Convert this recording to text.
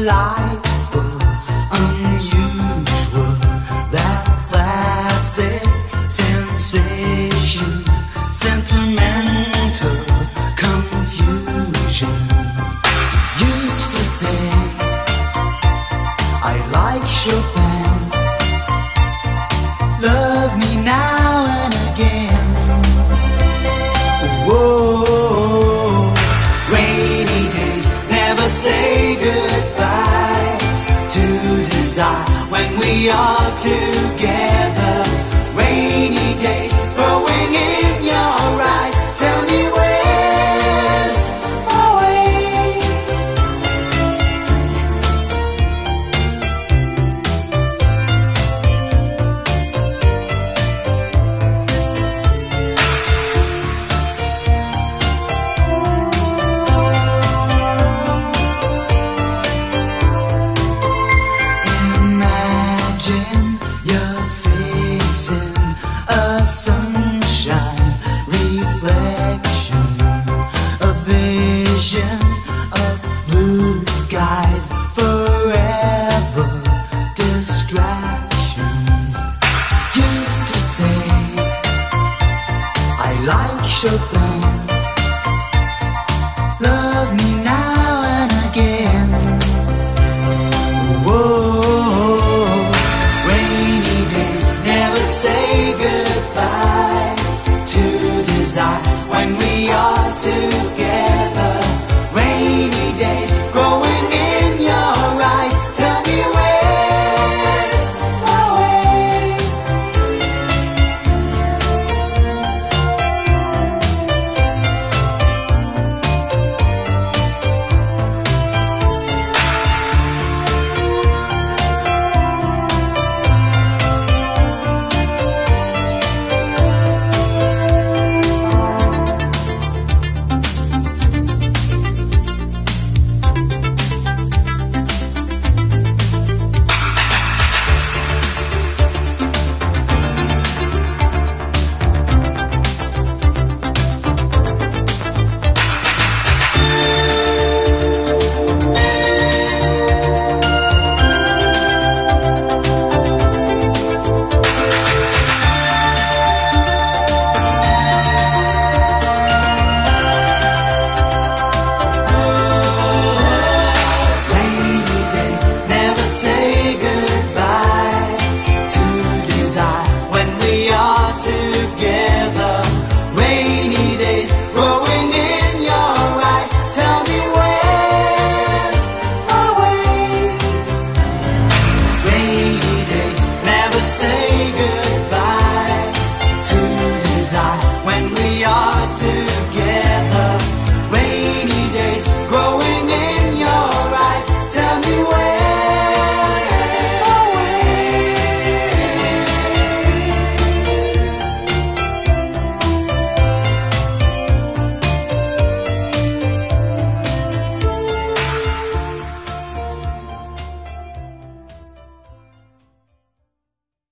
delightful, unusual, that classic sensation, sentimental confusion. Used to say I like Chopin, love me now and again. Whoa, rainy days never say goodbye to desire when we are together. Rainy days growing in your eyes, tell me where's my way. Imagine you're facing a sunshine reflection, a vision of blue sky.